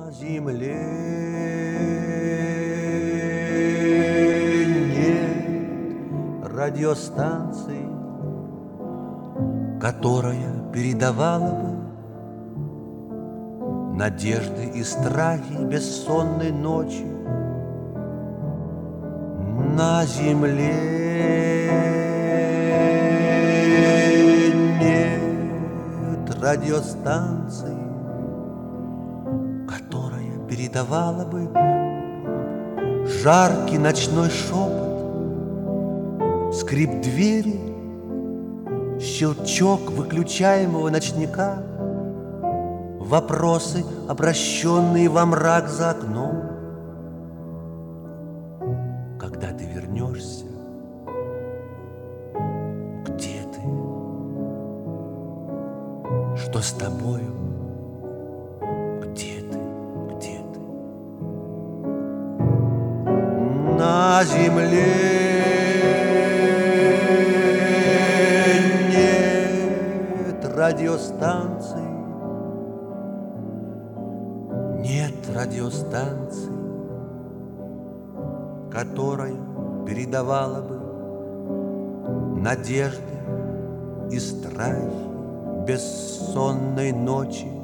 земле нет радиостанции, которая передавала бы надежды и страхи бессонной ночи. На земле нет радиостанции, которая передавала бы жаркий ночной шепот, скрип двери, щелчок выключаемого ночника, вопросы, обращенные во мрак за окном. Когда ты вернешься, где ты? Что с тобою? Где ты? Где ты? На земле нет радиостанции, нет радиостанции, которая передавала бы надежды и страхи бессонной ночи.